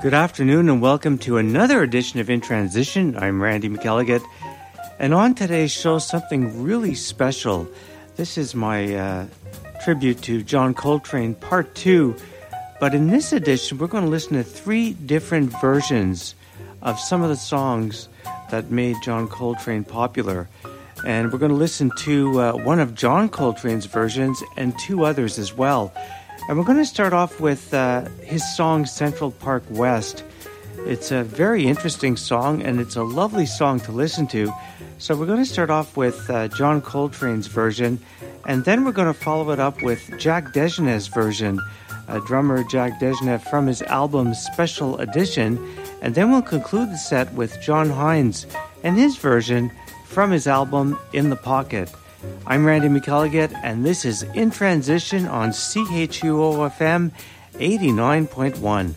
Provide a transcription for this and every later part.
Good afternoon and welcome to another edition of In Transition. I'm Randy McElligott, and on today's show, something really special. This is my tribute to John Coltrane, Part 2. But in this edition, we're going to listen to 3 different versions of some of the songs that made John Coltrane popular. And we're going to listen to one of John Coltrane's versions and 2 others as well. And we're going to start off with his song Central Park West. It's a very interesting song, and it's a lovely song to listen to. So we're going to start off with John Coltrane's version, and then we're going to follow it up with Jack DeJohnette's version, drummer Jack DeJohnette from his album Special Edition. And then we'll conclude the set with John Hines and his version from his album In the Pocket. I'm Randy McElligott, and this is In Transition on CHUO-FM 89.1.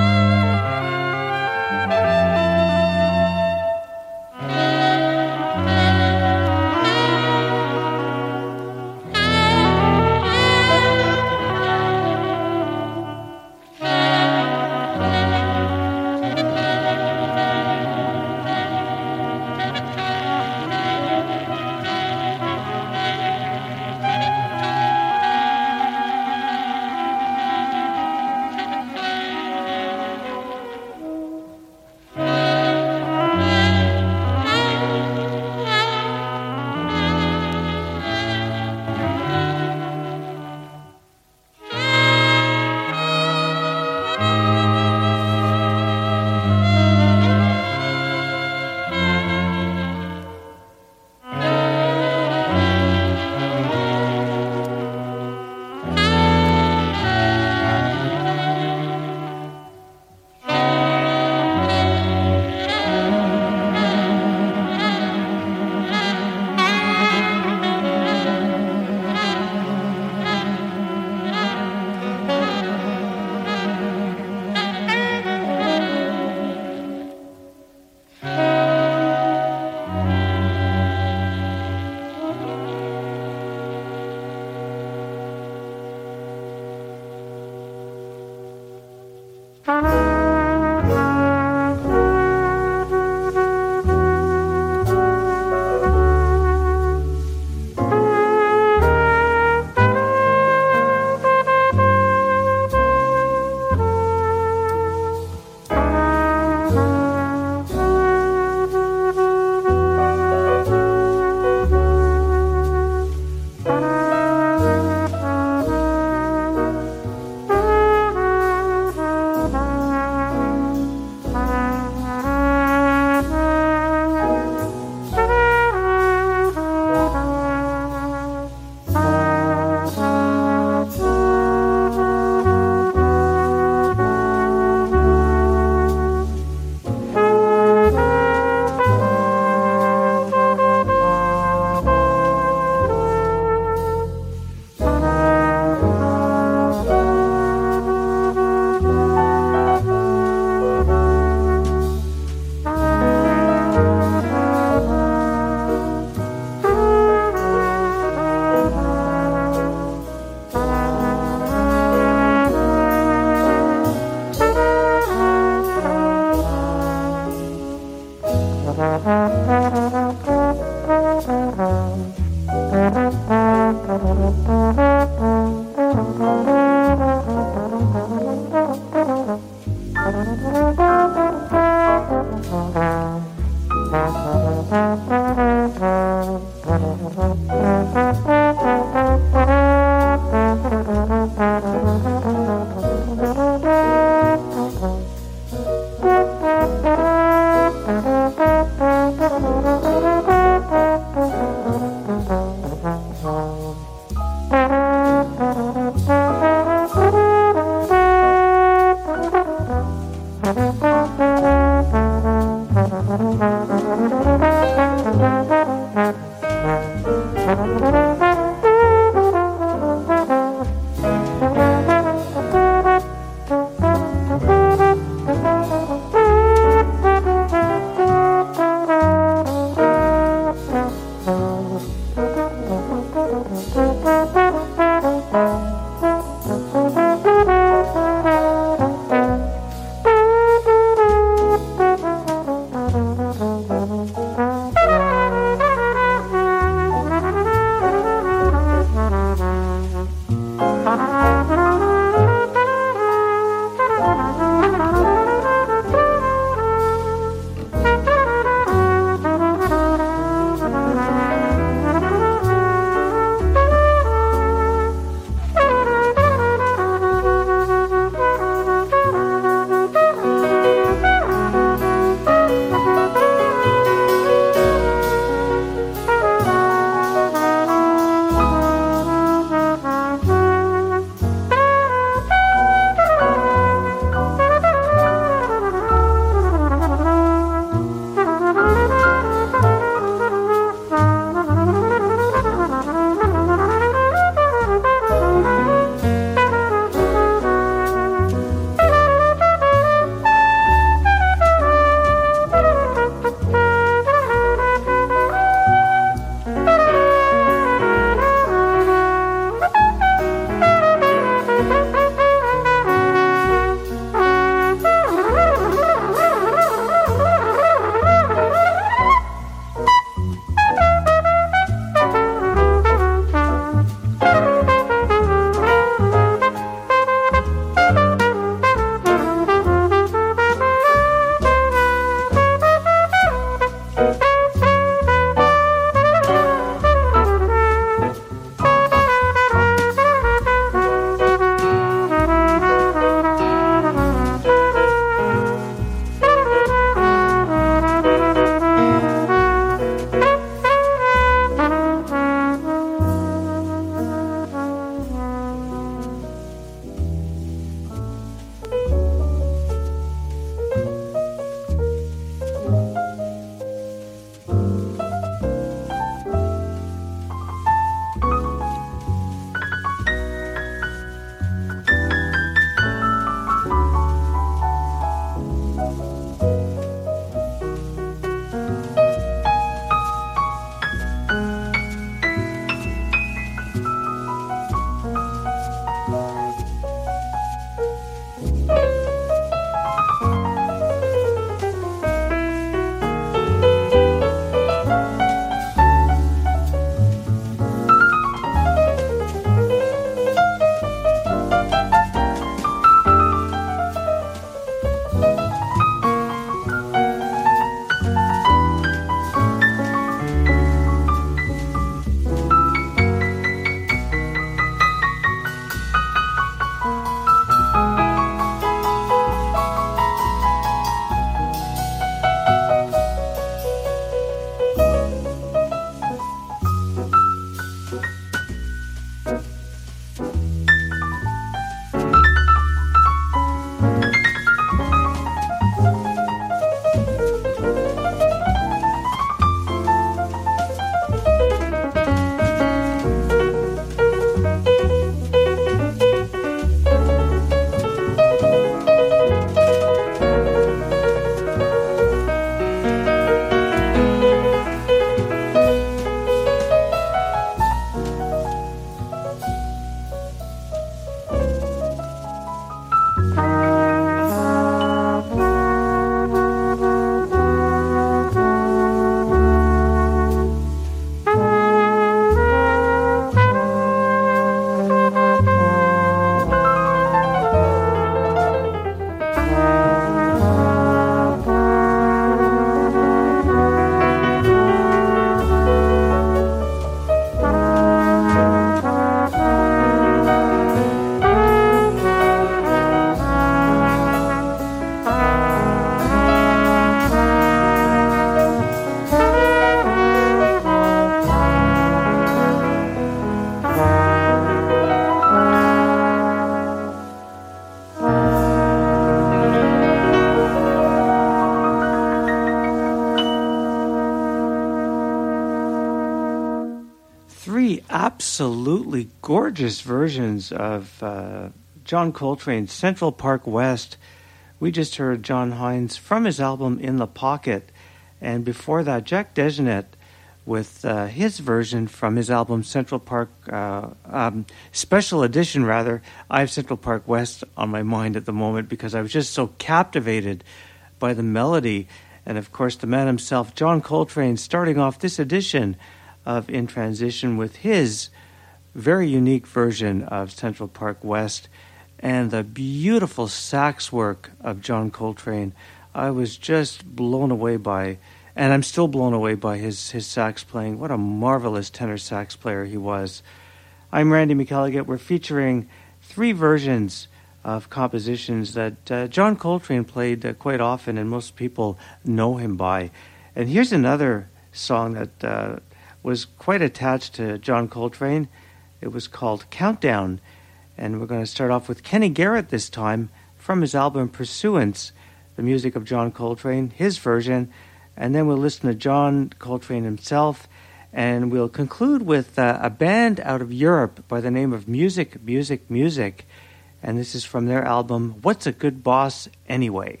absolutely gorgeous versions of John Coltrane's Central Park West. We just heard John Hines from his album In the Pocket, and before that, Jack DeJohnette with his version from his album Central Park Special Edition, rather. I have Central Park West on my mind at the moment because I was just so captivated by the melody. And of course, the man himself, John Coltrane, starting off this edition of In Transition with his very unique version of Central Park West and the beautiful sax work of John Coltrane. I was just blown away by, and I'm still blown away by his sax playing. What a marvelous tenor sax player he was. I'm Randy McElligott. We're featuring 3 versions of compositions that John Coltrane played quite often, and most people know him by. And here's another song that was quite attached to John Coltrane. It was called Countdown, and we're going to start off with Kenny Garrett this time from his album Pursuance, the music of John Coltrane, his version, and then we'll listen to John Coltrane himself, and we'll conclude with a band out of Europe by the name of Music, Music, Music, and this is from their album What's a Good Boss Anyway?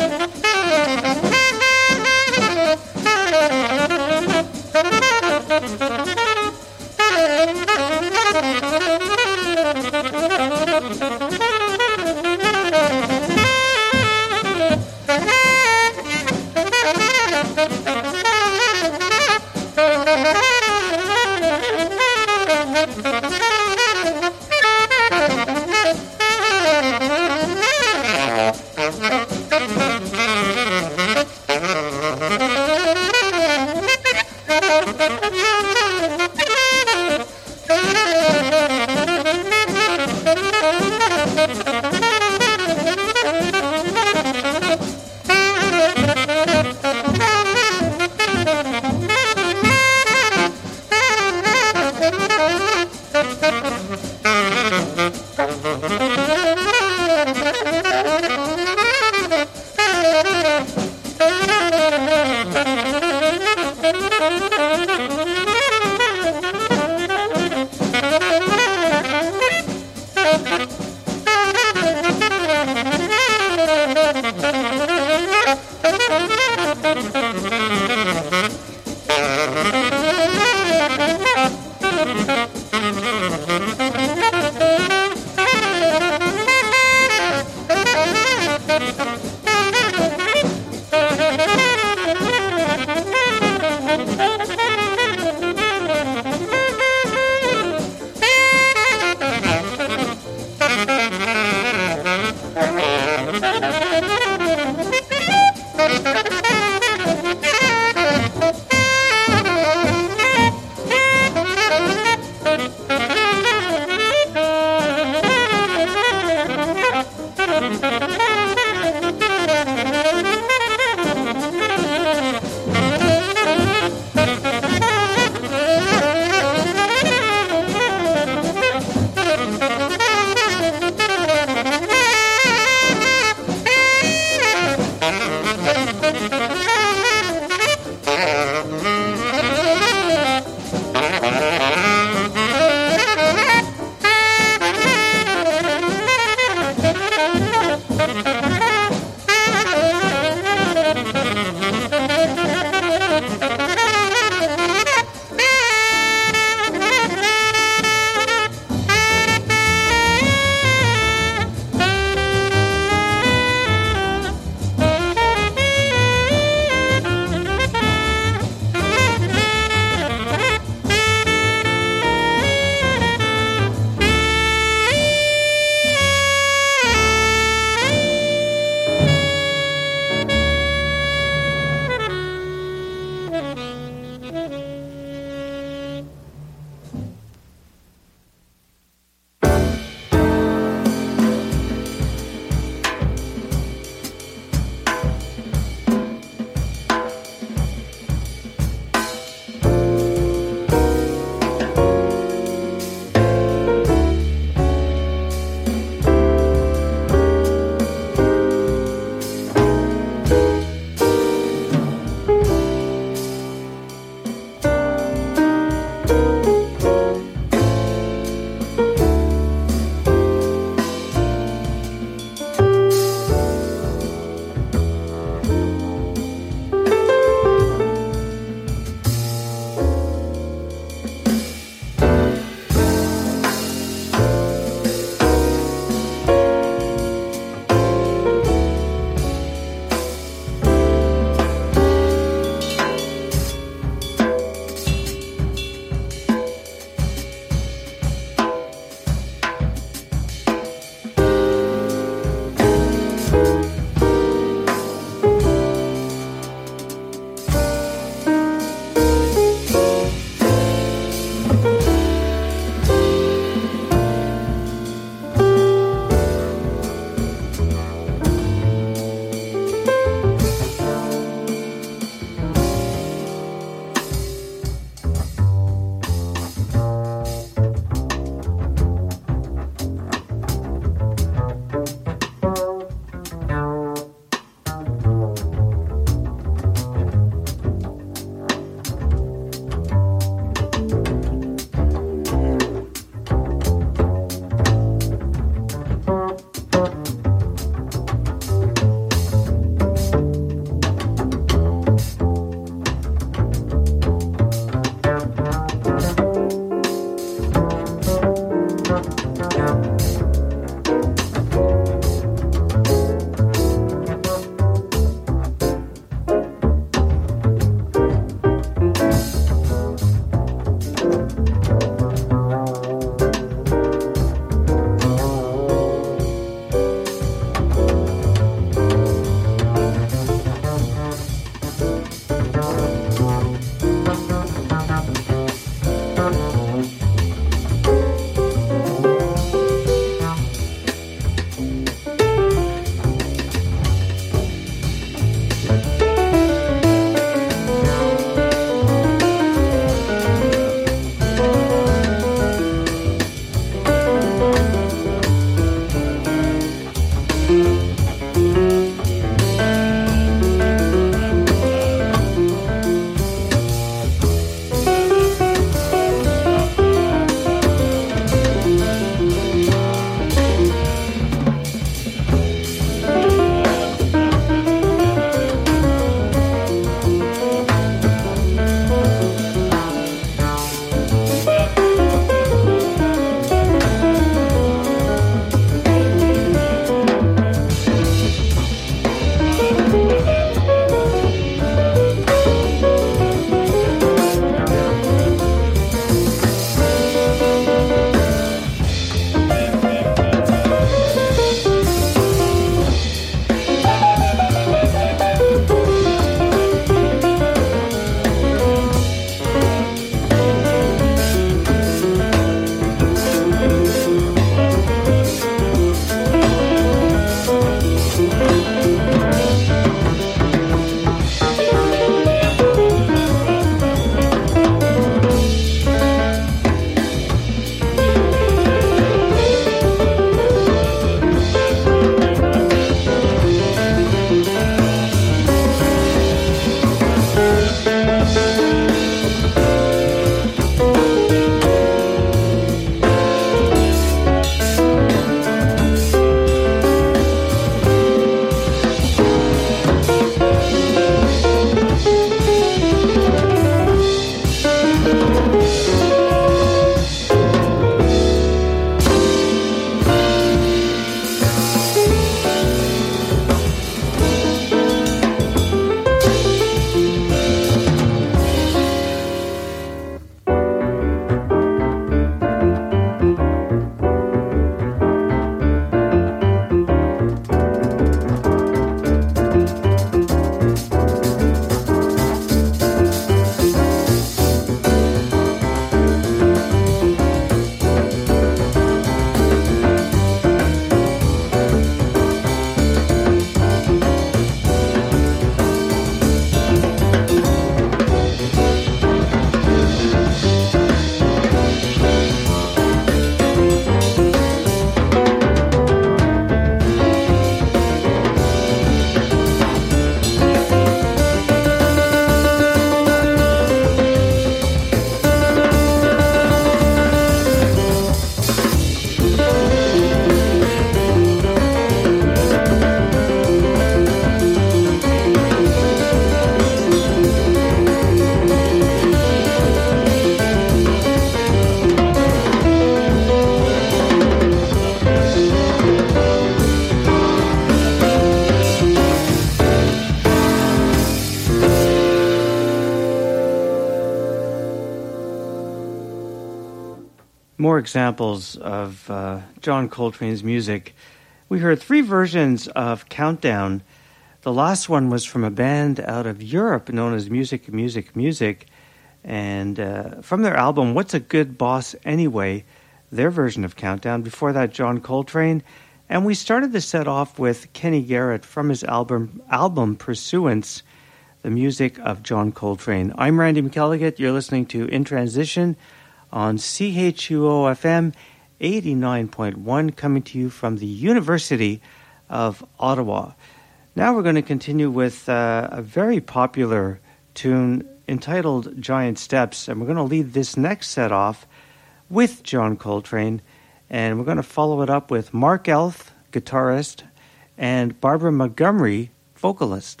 more examples of John Coltrane's music. We heard 3 versions of Countdown. The last one was from a band out of Europe known as Music, Music, Music. And from their album, What's a Good Boss Anyway, their version of Countdown. Before that, John Coltrane. And we started the set off with Kenny Garrett from his album Pursuance, the music of John Coltrane. I'm Randy McElligott. You're listening to In Transition on CHUO-FM 89.1, coming to you from the University of Ottawa. Now we're going to continue with a very popular tune entitled Giant Steps, and we're going to lead this next set off with John Coltrane, and we're going to follow it up with Mark Elf, guitarist, and Barbara Montgomery, vocalist.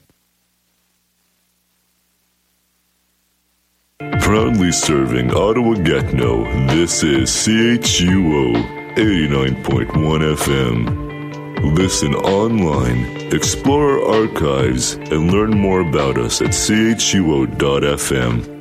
Proudly serving Ottawa-Gatineau, this is CHUO 89.1 FM. Listen online, explore our archives, and learn more about us at chuo.fm.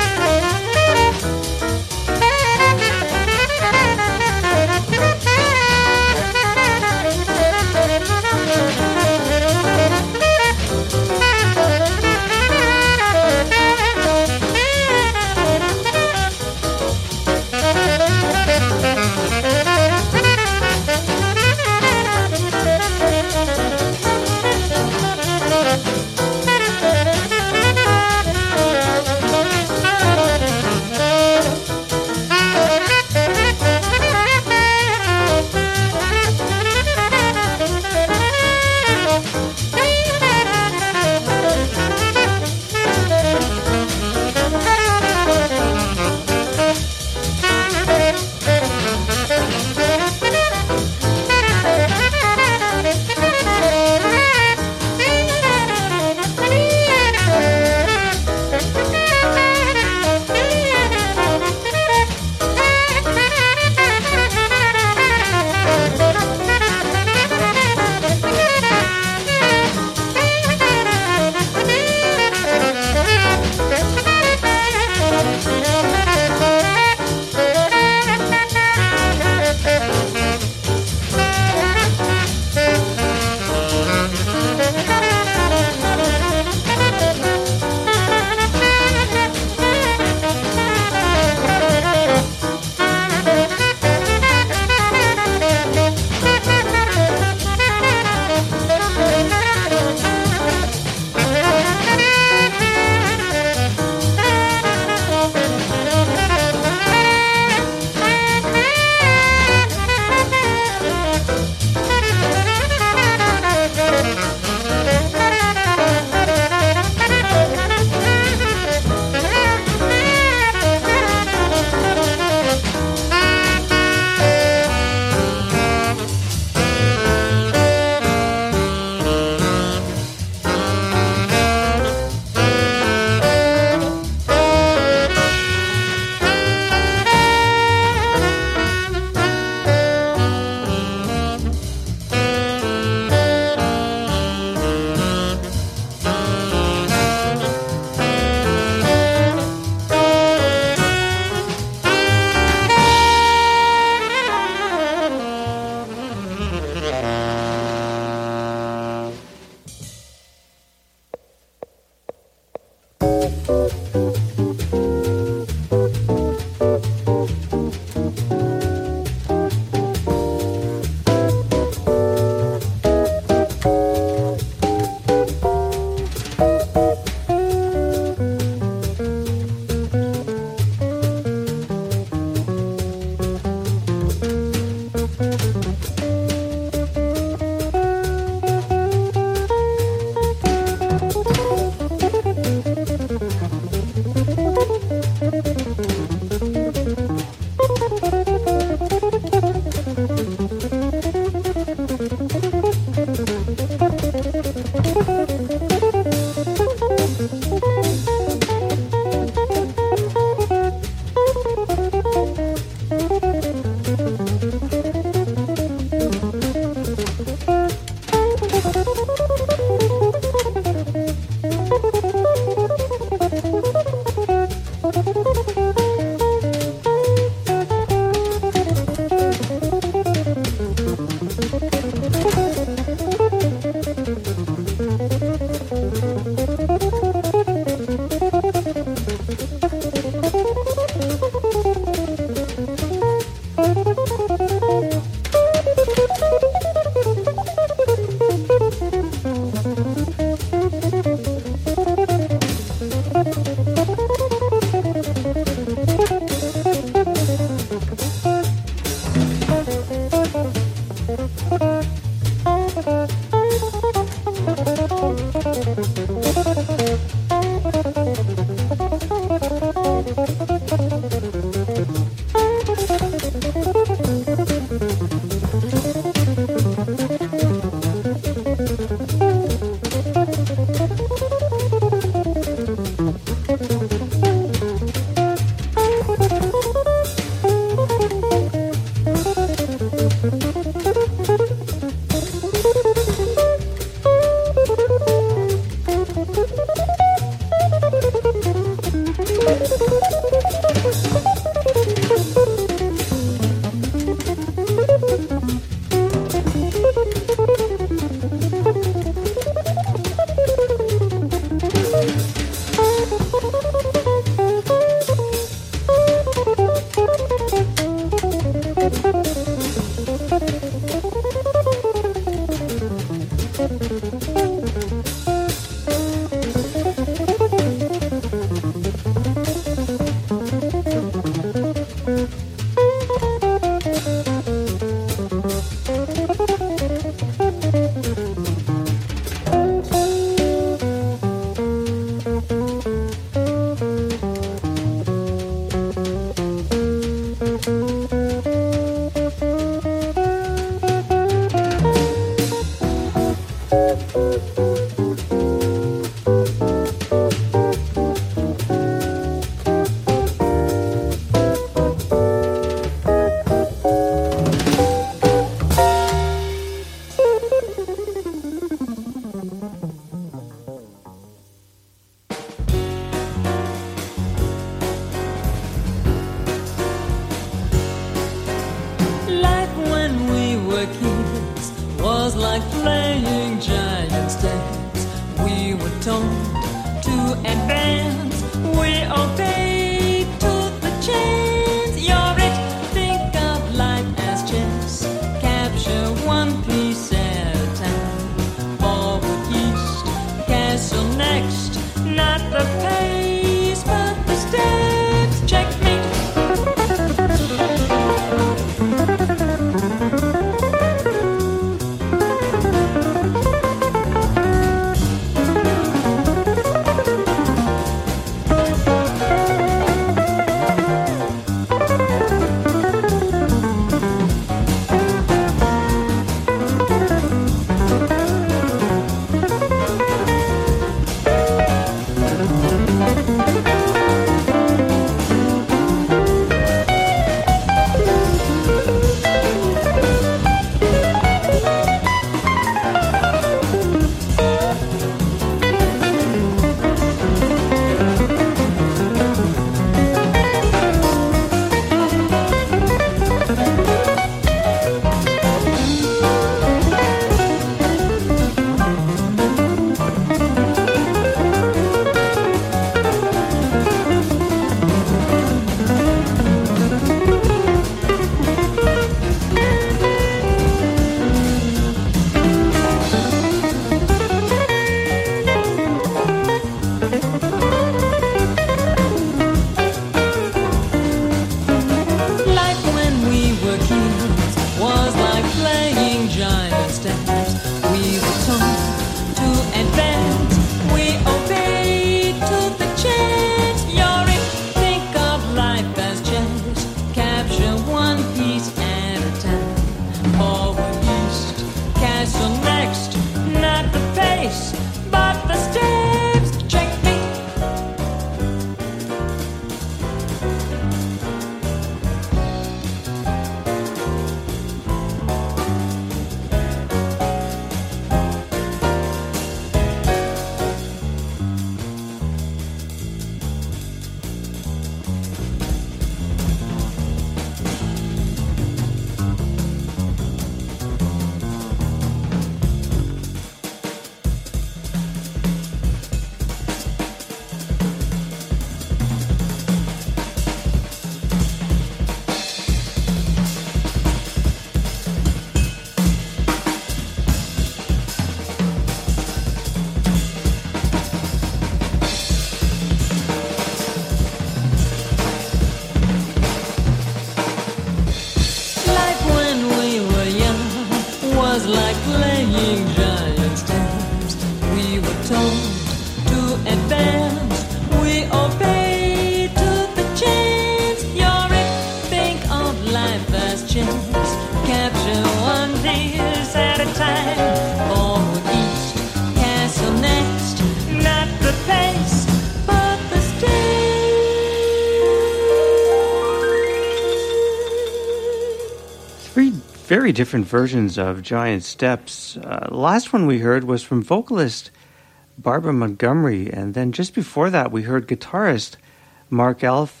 Very different versions of Giant Steps. The last one we heard was from vocalist Barbara Montgomery, and then just before that we heard guitarist Mark Elf.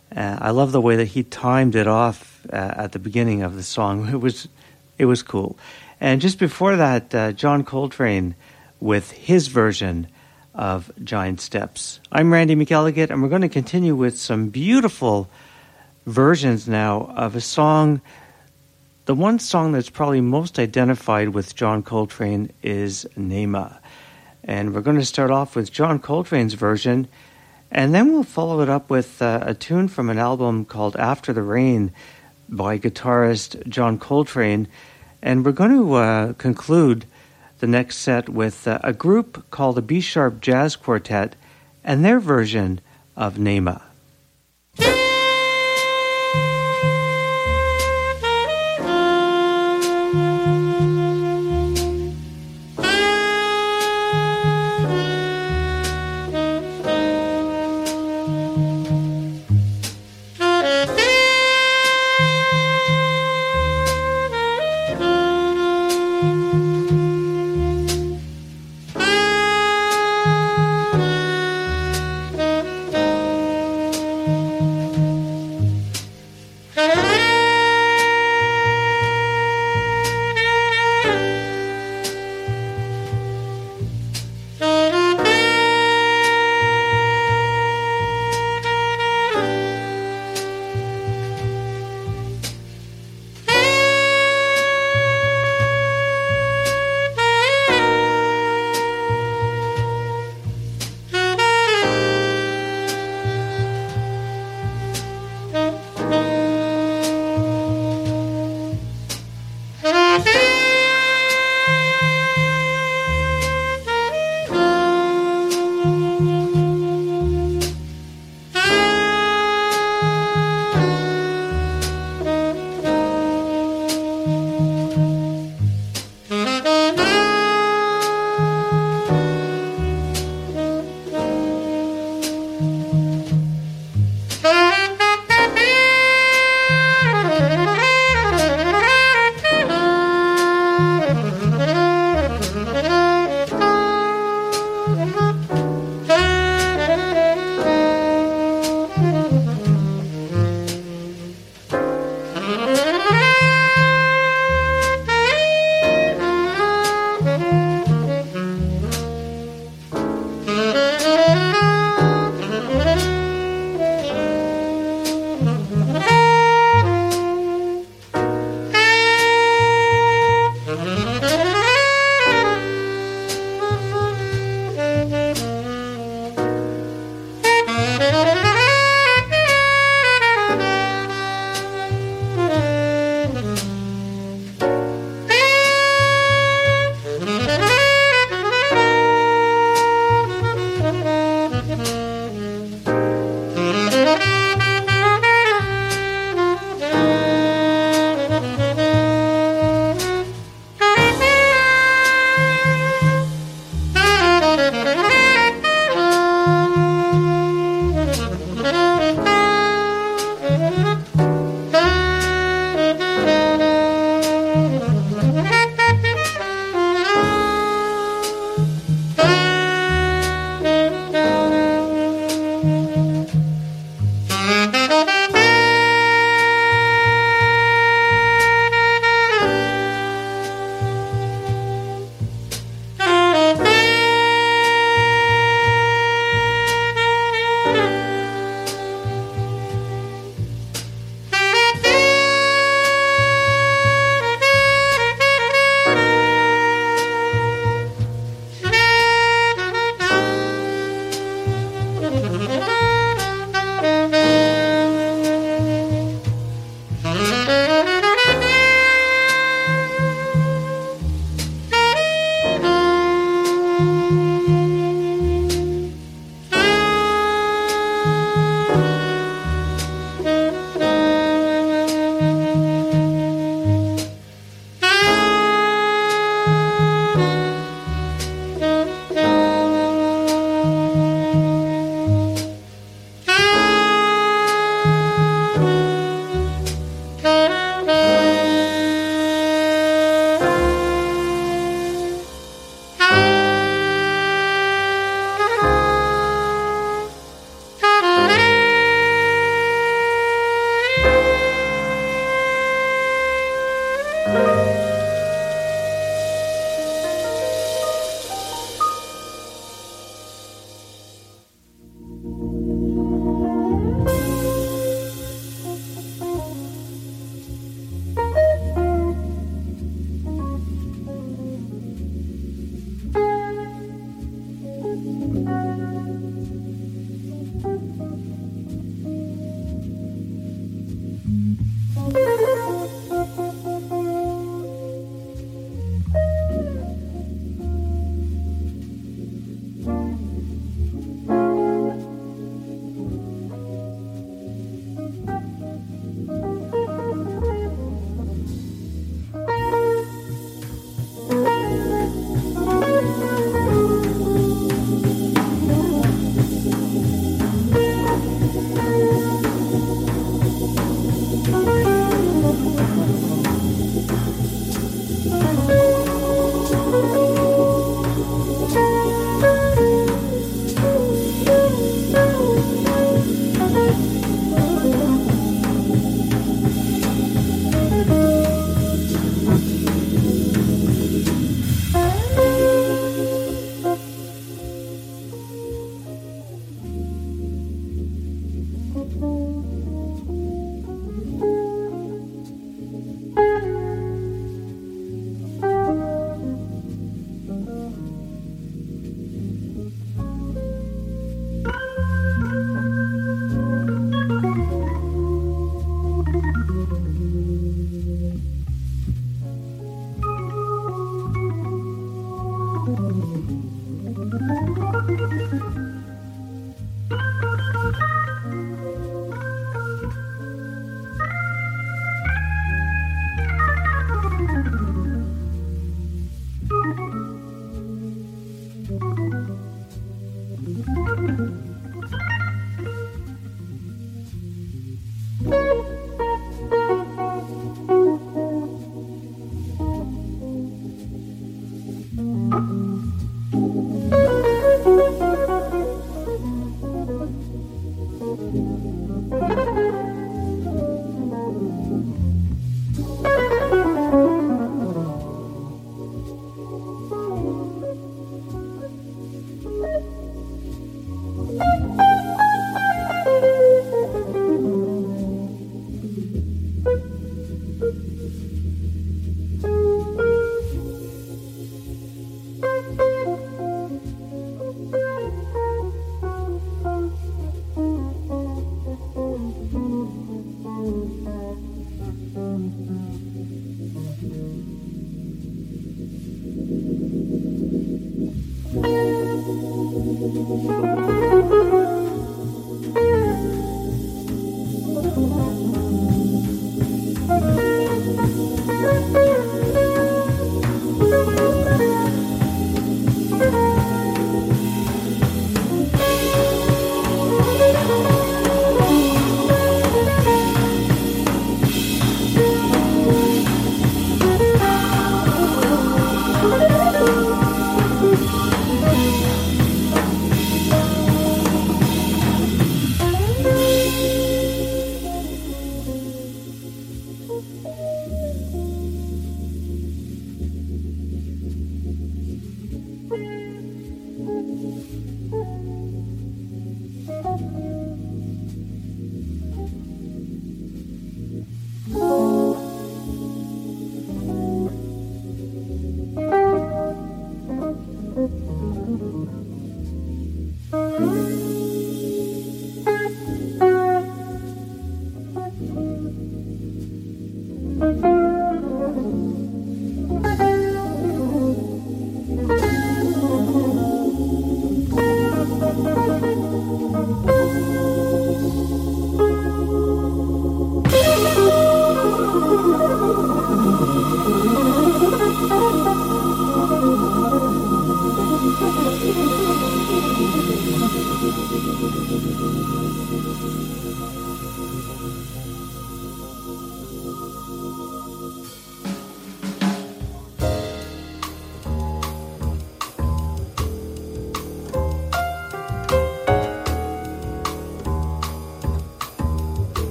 I love the way that he timed it off at the beginning of the song. It was cool. And just before that, John Coltrane with his version of Giant Steps. I'm Randy McElligott, and we're going to continue with some beautiful versions now of a song The one song that's probably most identified with John Coltrane is Nema. And we're going to start off with John Coltrane's version, and then we'll follow it up with a tune from an album called After the Rain by guitarist John Coltrane. And we're going to conclude the next set with a group called the B-Sharp Jazz Quartet and their version of Nema.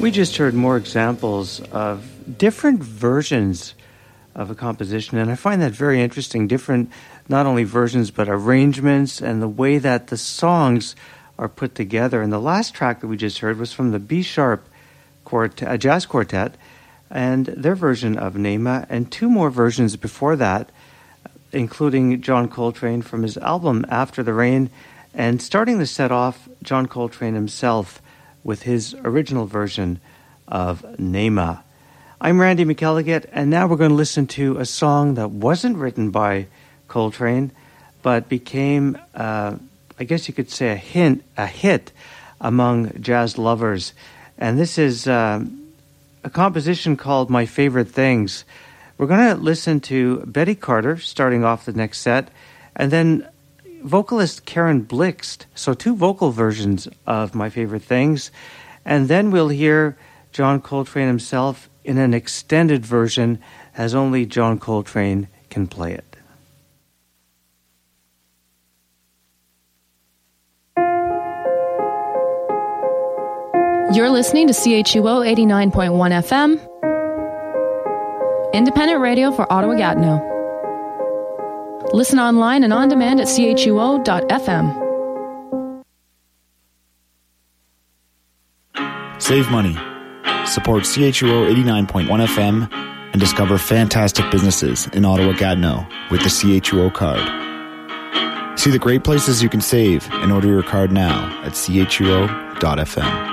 We just heard more examples of different versions of a composition, and I find that very interesting. Different, not only versions, but arrangements and the way that the songs are put together. And the last track that we just heard was from the B-sharp jazz quartet and their version of Nema, and two more versions before that, including John Coltrane from his album After the Rain, and starting the set off, John Coltrane himself with his original version of Nema. I'm Randy McElligott, and now we're going to listen to a song that wasn't written by Coltrane, but became, I guess you could say, a hit among jazz lovers. And this is a composition called My Favorite Things. We're going to listen to Betty Carter starting off the next set, and then vocalist Karen Blixt, so two vocal versions of My Favorite Things, and then we'll hear John Coltrane himself in an extended version as only John Coltrane can play it. You're listening to CHUO 89.1 FM, independent radio for Ottawa-Gatineau. Listen online and on demand at chuo.fm. Save money. Support CHUO 89.1 FM and discover fantastic businesses in Ottawa-Gatineau with the CHUO card. See the great places you can save and order your card now at chuo.fm.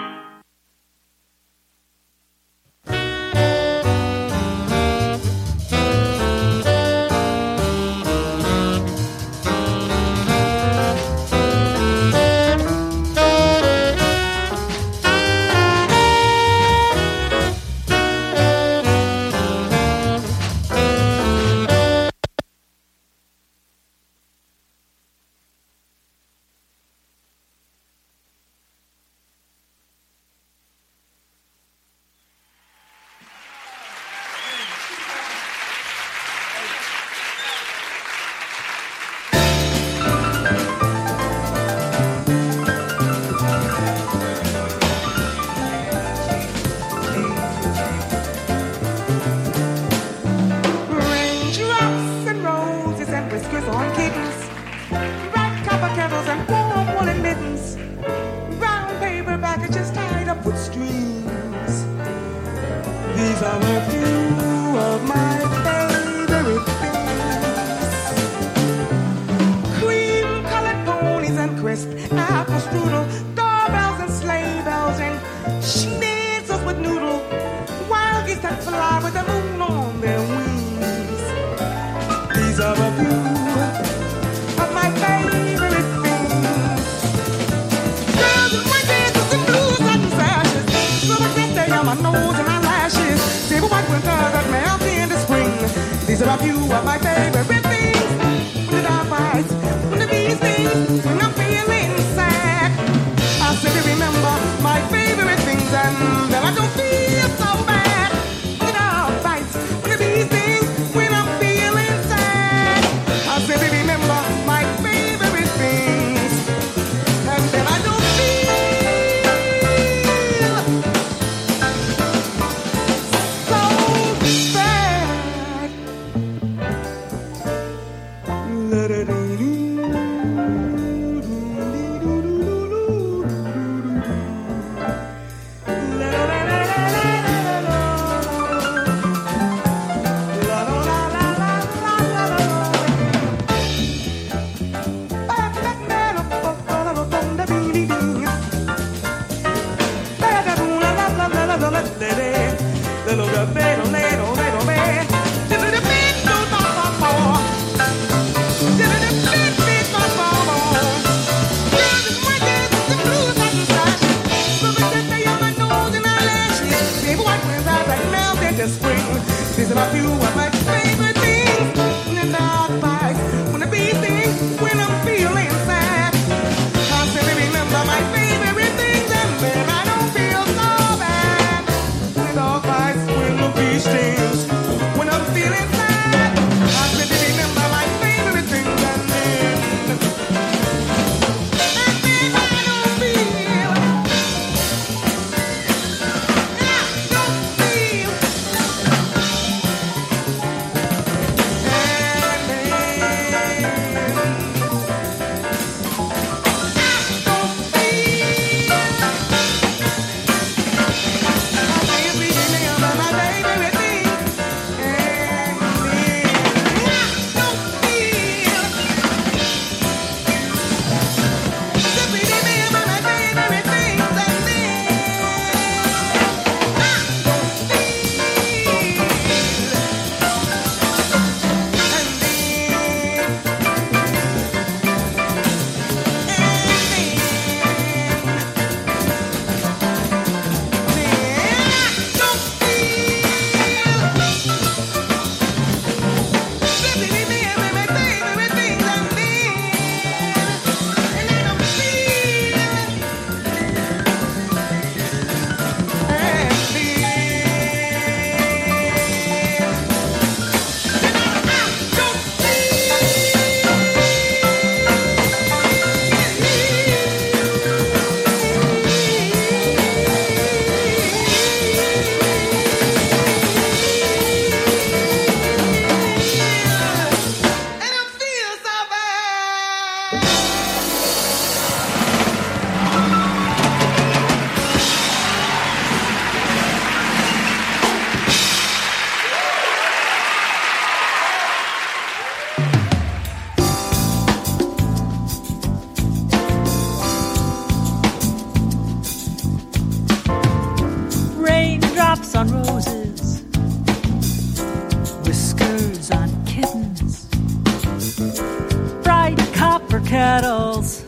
kittens, bright copper kettles,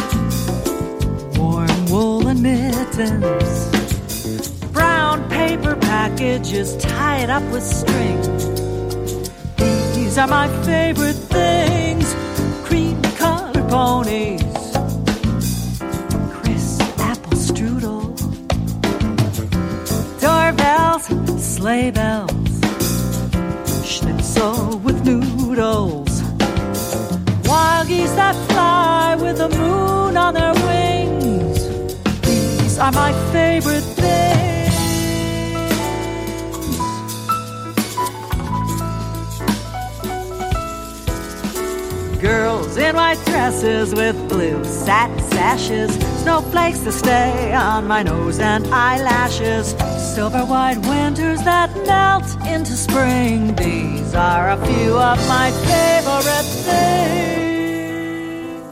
warm woolen mittens, brown paper packages tied up with string. These are my favorite things. Cream-colored ponies, crisp apple strudel, doorbells, sleigh bells, schnitzel with noodles, wild geese that fly with the moon on their wings. These are my favorite things. Girls in white dresses with blue satin sashes, snowflakes to stay on my nose and eyelashes, silver white winters that melt into spring. These are a few of my favorite things.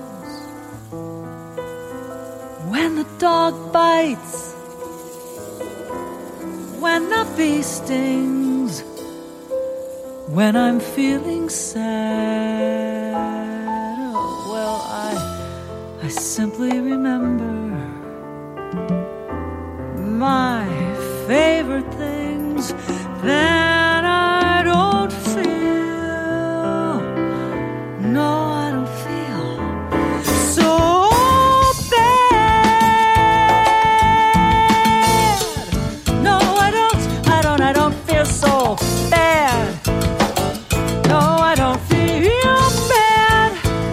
When the dog bites, when the bee stings, when I'm feeling sad, I simply remember my favorite things. Then I don't feel, no, I don't feel so bad. No, I don't feel so bad. No, I don't feel bad.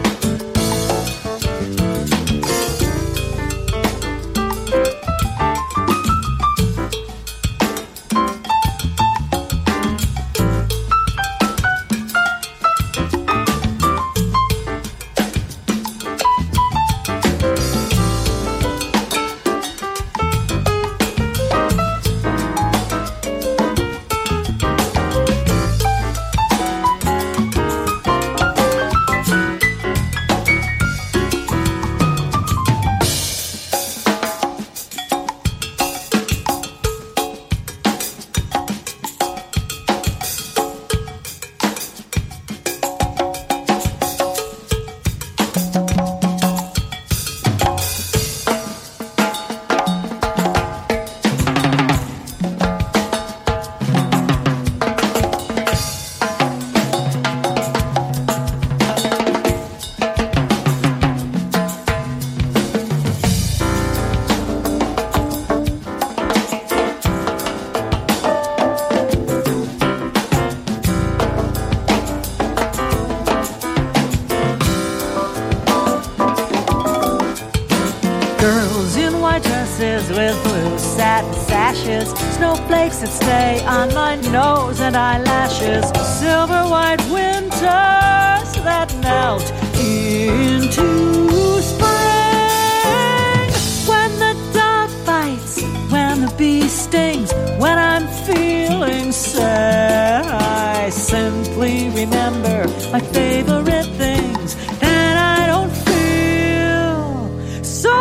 With blue satin sashes, snowflakes that stay on my nose and eyelashes, silver white winters that melt into spring. When the dog bites, when the bee stings, when I'm feeling sad, I simply remember my favorite things. Then I don't feel so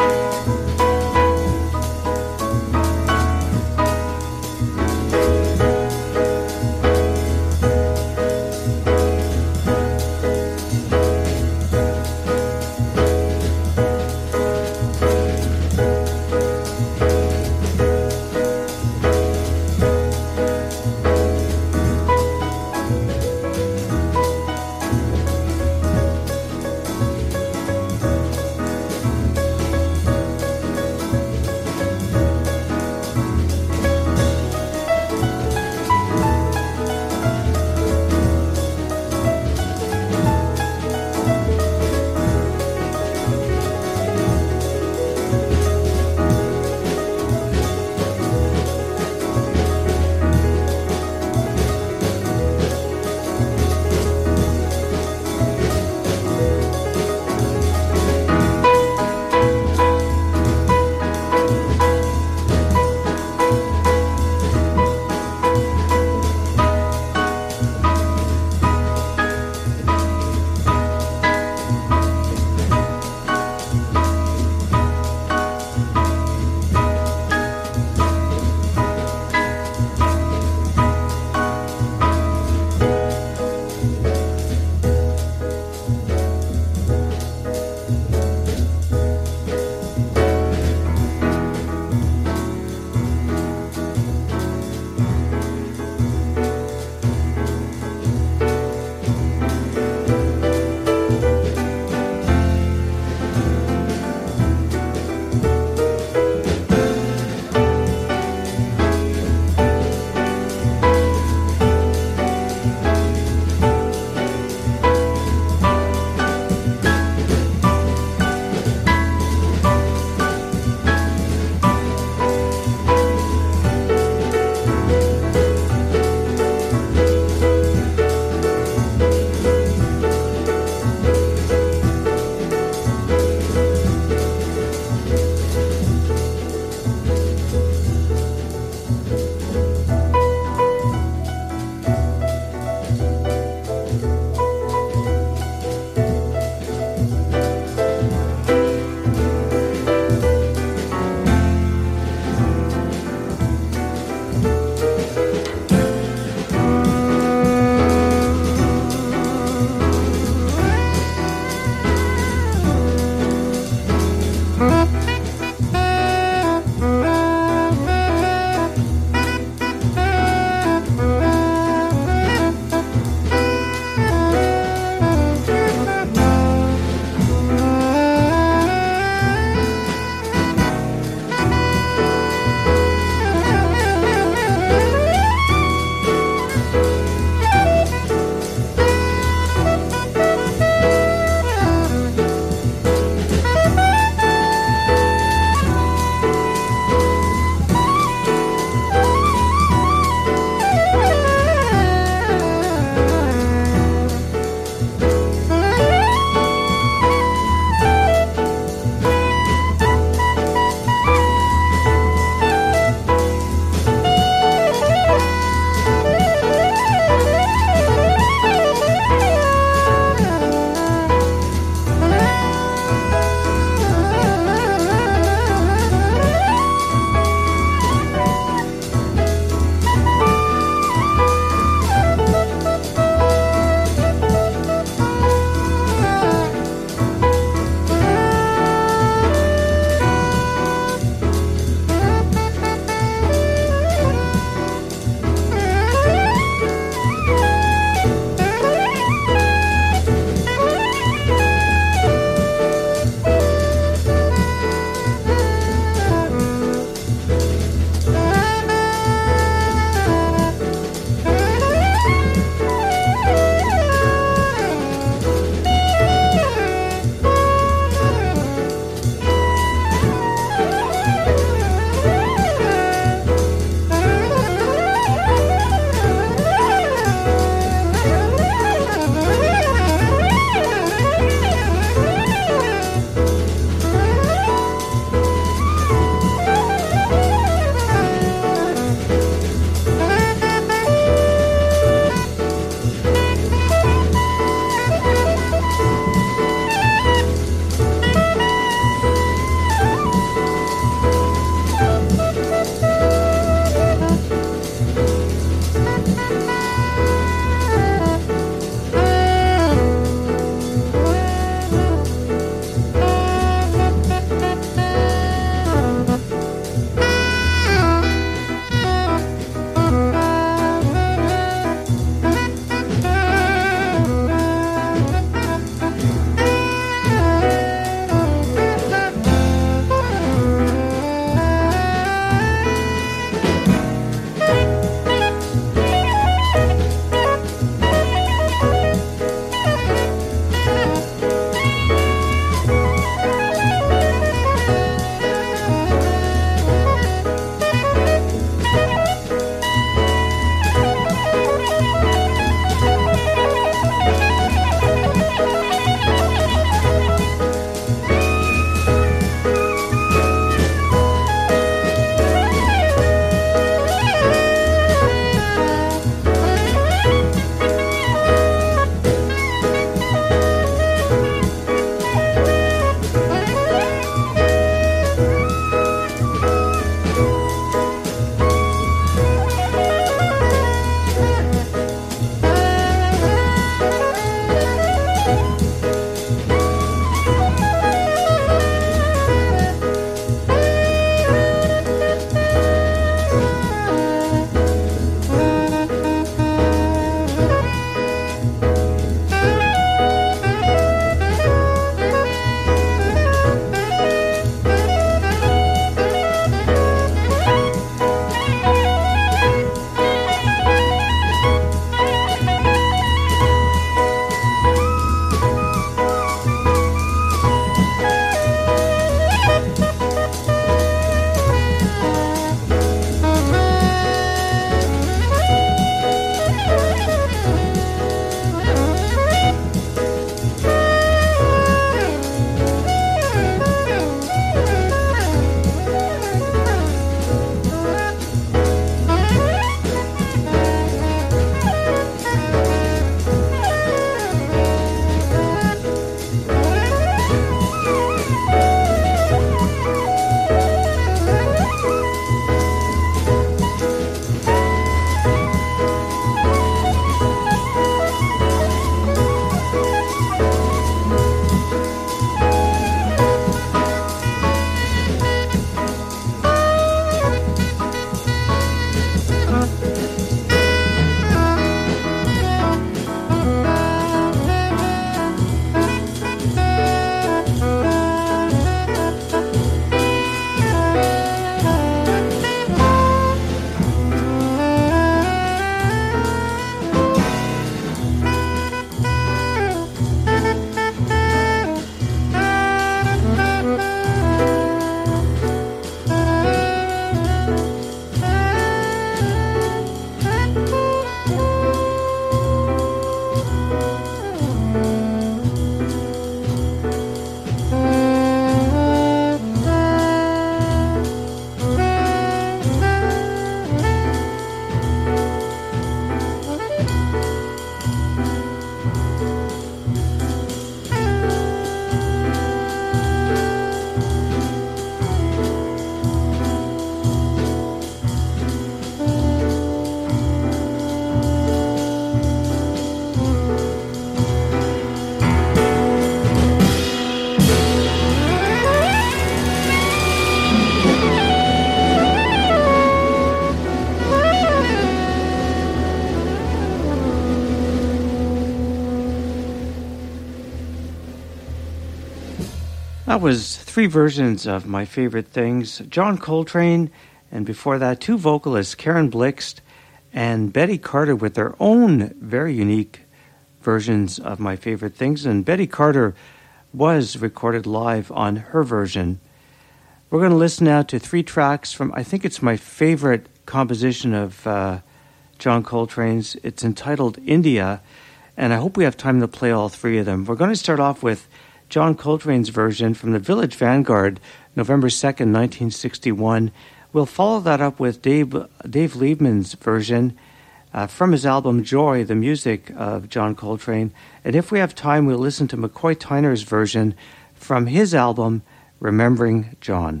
That was 3 versions of my favorite things. John Coltrane, and before that, 2 vocalists, Karen Blixt and Betty Carter, with their own very unique versions of my favorite things. And Betty Carter was recorded live on her version. We're going to listen now to 3 tracks from, I think it's my favorite composition of John Coltrane's. It's entitled India, and I hope we have time to play all 3 of them. We're going to start off with John Coltrane's version from the Village Vanguard, November 2nd, 1961. We'll follow that up with Dave Liebman's version from his album Joy, the music of John Coltrane. And if we have time, we'll listen to McCoy Tyner's version from his album Remembering John.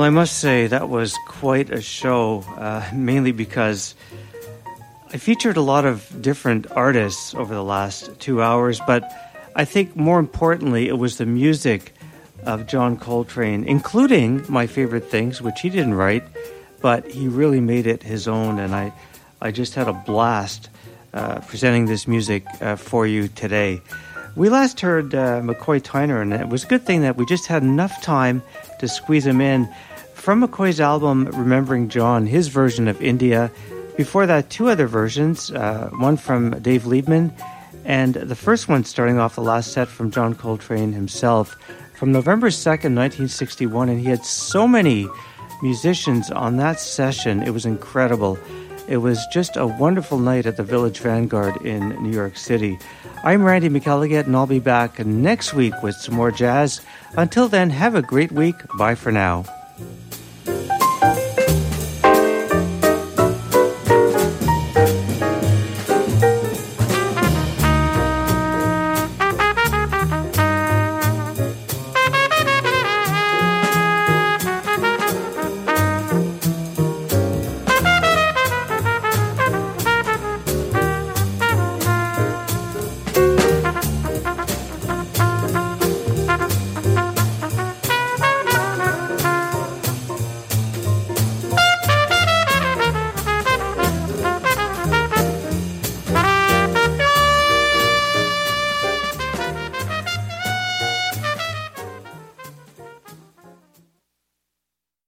Well, I must say that was quite a show, mainly because I featured a lot of different artists over the last 2 hours, but I think more importantly, it was the music of John Coltrane, including My Favorite Things, which he didn't write, but he really made it his own, and I just had a blast presenting this music for you today. We last heard McCoy Tyner, and it was a good thing that we just had enough time to squeeze him in. From McCoy's album, Remembering John, his version of India. Before that, two other versions, one from Dave Liebman, and the first one starting off the last set from John Coltrane himself from November 2nd, 1961, and he had so many musicians on that session. It was incredible. It was just a wonderful night at the Village Vanguard in New York City. I'm Randy McElligott, and I'll be back next week with some more jazz. Until then, have a great week. Bye for now.